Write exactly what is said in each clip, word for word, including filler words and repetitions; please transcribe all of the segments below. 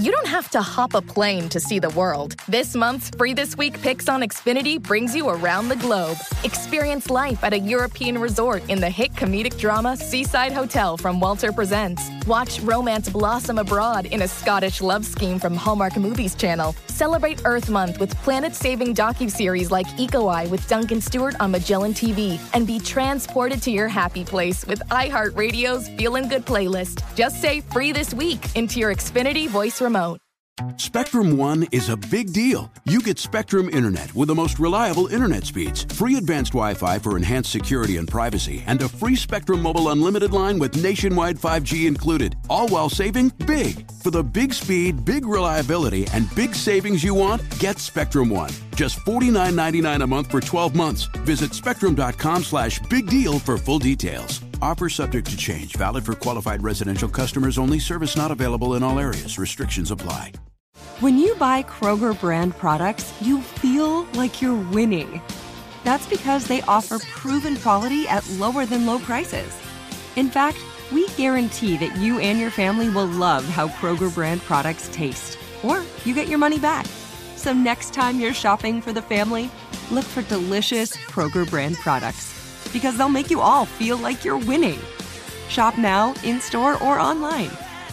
you don't have to hop a plane to see the world. This month's Free This Week Picks on Xfinity brings you around the globe. Experience life at a European resort in the hit comedic drama Seaside Hotel from Walter Presents. Watch romance blossom abroad in a Scottish love scheme from Hallmark Movies Channel. Celebrate Earth Month with planet-saving docuseries like Eco Eye with Duncan Stewart on Magellan T V. And be transported to your happy place with iHeartRadio's Feelin' Good playlist. Just say Free This Week into your Xfinity voice remote. Spectrum One is a big deal. You get Spectrum Internet with the most reliable internet speeds, free advanced Wi-Fi for enhanced security and privacy, and a free Spectrum Mobile Unlimited line with nationwide five G included, all while saving big. For the big speed, big reliability, and big savings you want, get Spectrum One. Just forty-nine ninety-nine a month for twelve months. Visit spectrum.com slash big deal for full details. Offer subject to change. Valid for qualified residential customers only. Service not available in all areas. Restrictions apply. When you buy Kroger brand products, you feel like you're winning. That's because they offer proven quality at lower than low prices. In fact, we guarantee that you and your family will love how Kroger brand products taste, or you get your money back. So next time you're shopping for the family, look for delicious Kroger brand products, because they'll make you all feel like you're winning. Shop now, in-store, or online.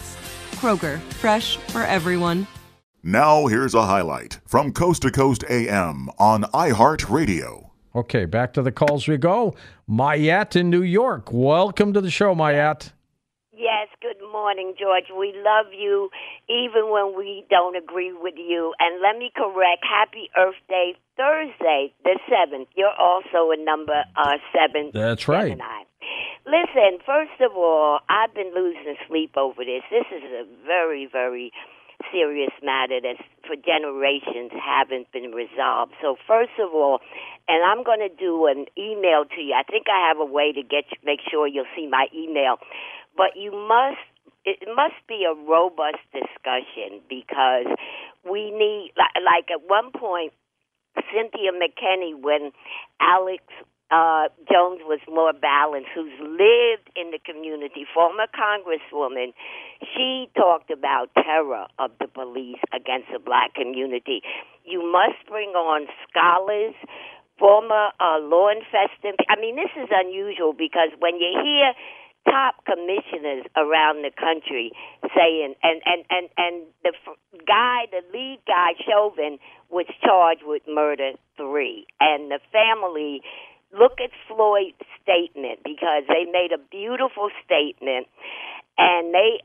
Kroger, fresh for everyone. Now here's a highlight from Coast to Coast A M on iHeartRadio. Okay, back to the calls we go. Mayette in New York. Welcome to the show, Mayette. Yes, good morning, George. We love you even when we don't agree with you. And let me correct, happy Earth Day, Thursday, the seventh. You're also a number uh, seven. That's right. Gemini. Listen, first of all, I've been losing sleep over this. This is a very, very serious matter that for generations haven't been resolved. So first of all, and I'm going to do an email to you. I think I have a way to get you, make sure you'll see my email. But you must, it must be a robust discussion, because we need, like at one point, Cynthia McKinney, when Alex uh, Jones was more balanced, who's lived in the community, former congresswoman, she talked about terror of the police against the black community. You must bring on scholars, former uh, law enforcement. I mean, this is unusual, because when you hear top commissioners around the country saying, and, and, and, and the guy, the lead guy, Chauvin, was charged with murder three. And the family, look at Floyd's statement, because they made a beautiful statement, and they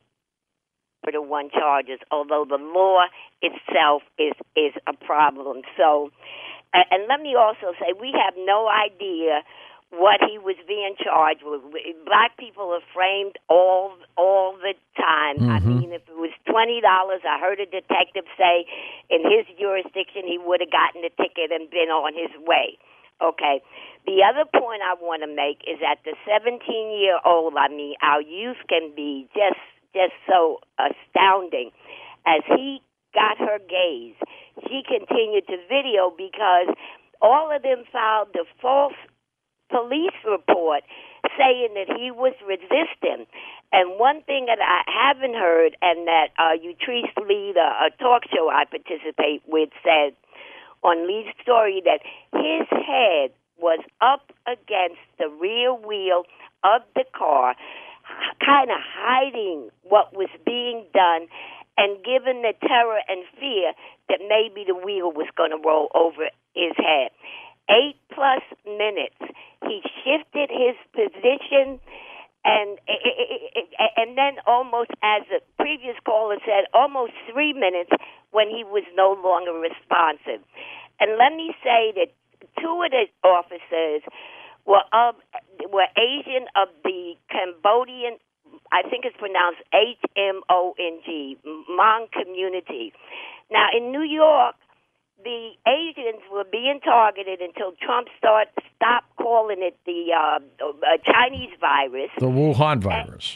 murder one charges, although the law itself is, is a problem. So, and let me also say, we have no idea what he was being charged with. Black people are framed all all the time. Mm-hmm. I mean, if it was twenty dollars, I heard a detective say in his jurisdiction he would have gotten the ticket and been on his way. Okay. The other point I want to make is that the seventeen-year-old, I mean, our youth can be just just so astounding. As he got her gaze, she continued to video, because all of them filed the false police report saying that he was resisting. And one thing that I haven't heard, and that uh, Utrice Lee, a, a talk show I participate with, said on Lee's story, that his head was up against the rear wheel of the car, kind of hiding what was being done, and given the terror and fear that maybe the wheel was going to roll over his head. Eight plus minutes, he shifted his position, and and then almost, as the previous caller said, almost three minutes when he was no longer responsive. And let me say that two of the officers were of were Asian of the Cambodian, I think it's pronounced H M O N G, Hmong community. Now, in New York, the Asians were being targeted until Trump start, stopped calling it the uh, uh, Chinese virus. The Wuhan virus.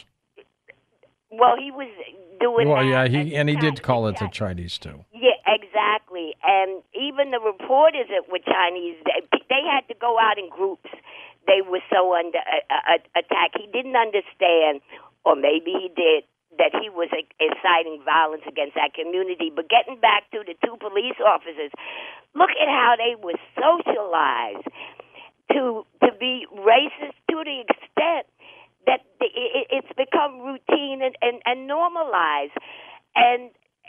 And, well, he was doing well, that. yeah, he, and he did call it the Chinese, too. Yeah, exactly. And even the reporters that were Chinese, they, they had to go out in groups. They were so under uh, uh, attack. He didn't understand, or maybe he did, that he was inciting violence against that community. But getting back to the two police officers, look at how they were socialized to to be racist to the extent that it's become routine and, and, and normalized. And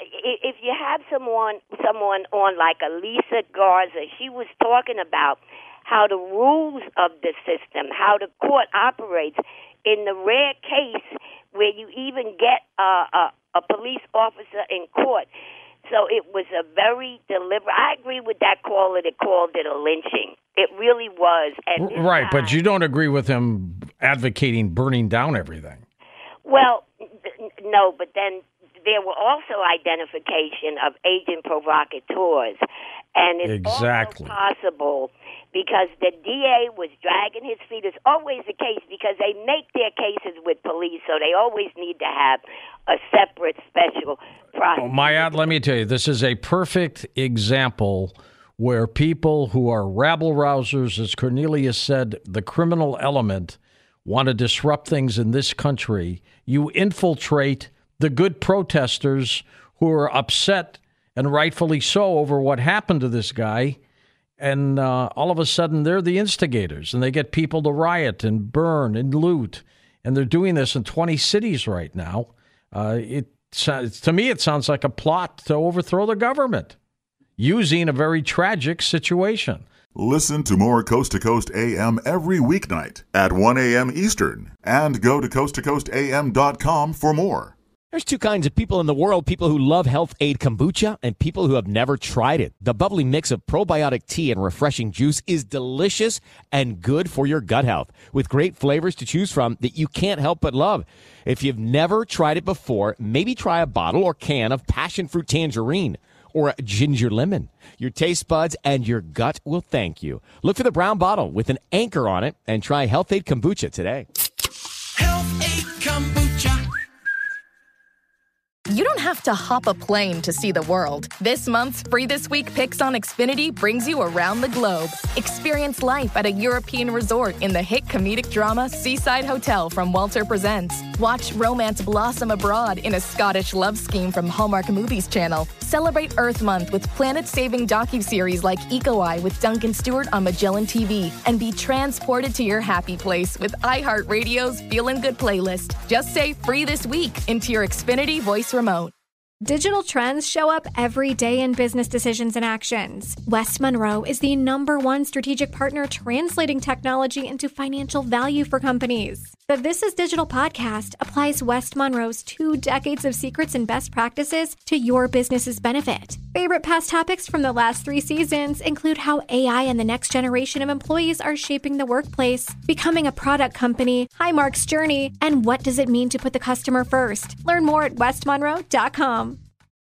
if you have someone someone on like a Lisa Garza, she was talking about how the rules of the system, how the court operates, in the rare case where you even get a, a, a police officer in court. So it was a very deliberate. I agree with that caller that called it a lynching. It really was. And right, time, but you don't agree with him advocating burning down everything. Well, no, but then there were also identification of agent provocateurs. And it's exactly. also possible because the D A was dragging his feet. It's always the case because they make their cases with police, so they always need to have a separate special process. Oh, Mayat, let me tell you, this is a perfect example where people who are rabble-rousers, as Cornelius said, the criminal element, want to disrupt things in this country. You infiltrate the good protesters who are upset, and rightfully so, over what happened to this guy. And uh, all of a sudden, they're the instigators, and they get people to riot and burn and loot. And they're doing this in twenty cities right now. Uh, it to me, it sounds like a plot to overthrow the government, using a very tragic situation. Listen to more Coast to Coast A M every weeknight at one a.m. Eastern, and go to coast to coast a m dot com for more. There's two kinds of people in the world, people who love Health Aid Kombucha and people who have never tried it. The bubbly mix of probiotic tea and refreshing juice is delicious and good for your gut health, with great flavors to choose from that you can't help but love. If you've never tried it before, maybe try a bottle or can of passion fruit tangerine or a ginger lemon. Your taste buds and your gut will thank you. Look for the brown bottle with an anchor on it and try Health Aid Kombucha today. Health Aid Kombucha. You don't have to hop a plane to see the world. This month's Free This Week Picks on Xfinity brings you around the globe. Experience life at a European resort in the hit comedic drama Seaside Hotel from Walter Presents. Watch romance blossom abroad in a Scottish love scheme from Hallmark Movies Channel. Celebrate Earth Month with planet-saving docuseries like Eco Eye with Duncan Stewart on Magellan T V. And be transported to your happy place with iHeartRadio's Feelin' Good playlist. Just say Free This Week into your Xfinity voice remote. Digital trends show up every day in business decisions and actions. West Monroe is the number one strategic partner translating technology into financial value for companies. The This Is Digital podcast applies West Monroe's two decades of secrets and best practices to your business's benefit. Favorite past topics from the last three seasons include how A I and the next generation of employees are shaping the workplace, becoming a product company, Highmark's journey, and what does it mean to put the customer first. Learn more at west monroe dot com.